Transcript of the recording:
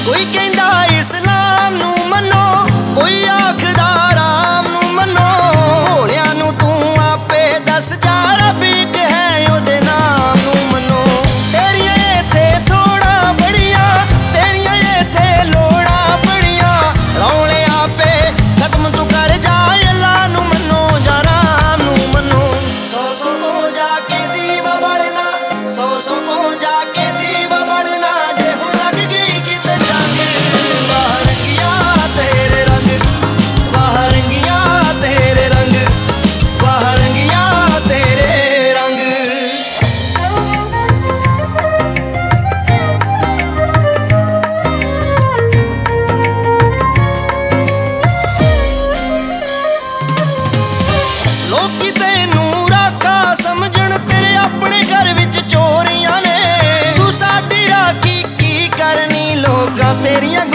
कोई कहंदा इस्लाम नू मनो, कोई आखदा राम नू मनो। भोलिया नू तू आपे दस जा रब इक है ओदे नाम नू मनो। तेरियां इत्थे थोड़ा बड़ियां, तेरियां इत्थे लोड़ा बड़ियां। रौले आपे खत्म तू कर जा, अल्लाह नू मनो जा राम नू मनो। सौ सौ को जाके दीवा बलना, सौ सौ को जाके दीवा बलना। जे हो लग गई किते जंग, बाहरंगिया तेरे रंग, बाहरंगिया तेरे रंग, बाहरंगिया तेरे रंग। लोकी तैनू राखा समझण, तेरे अपने घर विच चोरियां ने। तू साडी राखी की करनी, लोकां तेरियां